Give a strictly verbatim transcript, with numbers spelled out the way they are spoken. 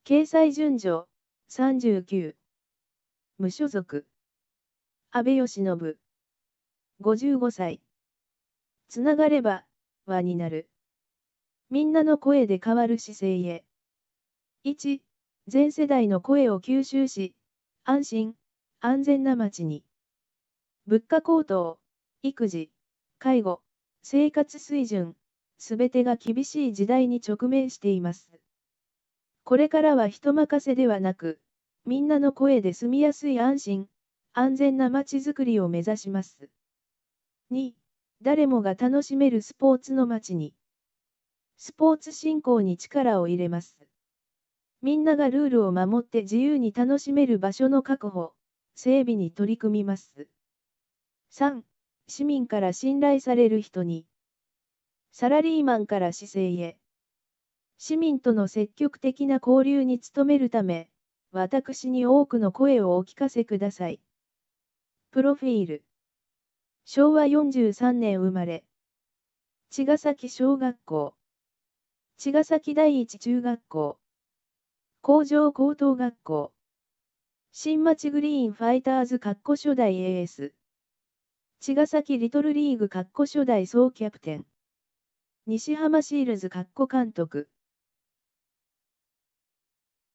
掲載順序、さんじゅうきゅう。無所属。安倍義信。ごじゅうごさい。つながれば、輪になる。みんなの声で変わる姿勢へ。いち、全世代の声を吸収し、安心、安全な街に。物価高騰、育児、介護、生活水準、すべてが厳しい時代に直面しています。これからは人任せではなく、みんなの声で住みやすい安心、安全な街づくりを目指します。に、誰もが楽しめるスポーツの街に。スポーツ振興に力を入れます。みんながルールを守って自由に楽しめる場所の確保、整備に取り組みます。さん、市民から信頼される人に。サラリーマンから市政へ。市民との積極的な交流に努めるため、私に多くの声をお聞かせください。プロフィール。しょうわよんじゅうさんねん生まれ。茅ヶ崎小学校。茅ヶ崎第一中学校。工場高等学校。新町グリーンファイターズ初代 エーエス。茅ヶ崎リトルリーグ初代総キャプテン。西浜シールズ監督。